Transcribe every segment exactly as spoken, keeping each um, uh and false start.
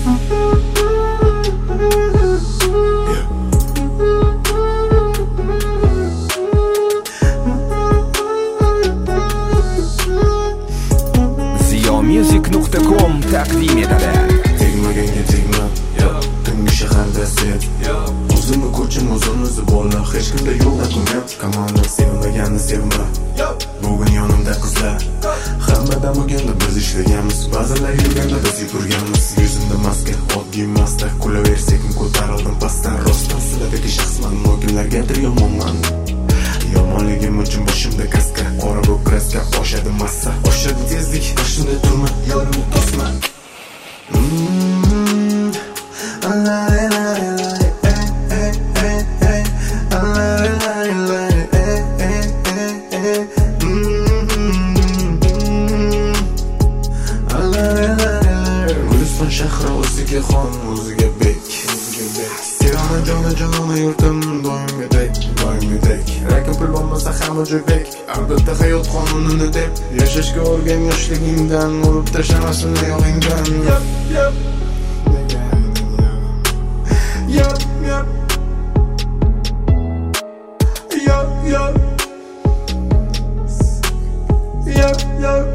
ziyomusic nuqta com taqdim etadi. Tegmaganga tegma, tungi shaharda sen. O'zimni ko'chim o'zimiz bola, hech kimda yo'q dokument. Komanda sevmaganni sevma. Bugun yonimda qizlar. Hammadan bo'lganda biz ishlaganmiz, ba'zilar yurganda biz yurganmiz. Yuzimda maska, oddiy masta, kulaversak ko'tarildim pastdan. Rostdan sizlardagi shaxsman, mo'ginlargadir yomonman. Yomonligim uchun boshimda kaska, qora bu kraska, oshadi massa, oshadi tezlik, boshimda turma, yo'limni to'sma. Guliston shahri o'ziga xon, o'ziga bek. Sevana jona jonona yurtim, doimgidek, doimgidek. Rakam pul bo'lmasa hamma joybek. Albatta hayot qonunini deb yashashga o'rgan yoshligingdan, urib tashlamasin oyog'ingdan. Yap, yap. Yap, yap. Yap, yap. Yap, yap.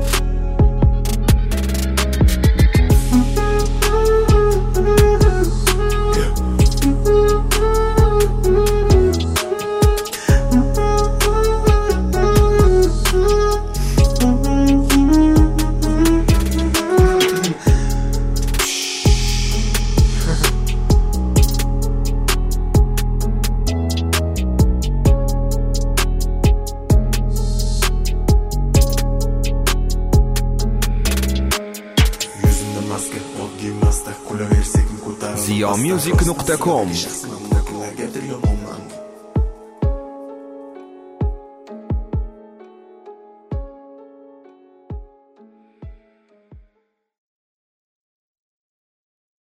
ziyomusic nuqta com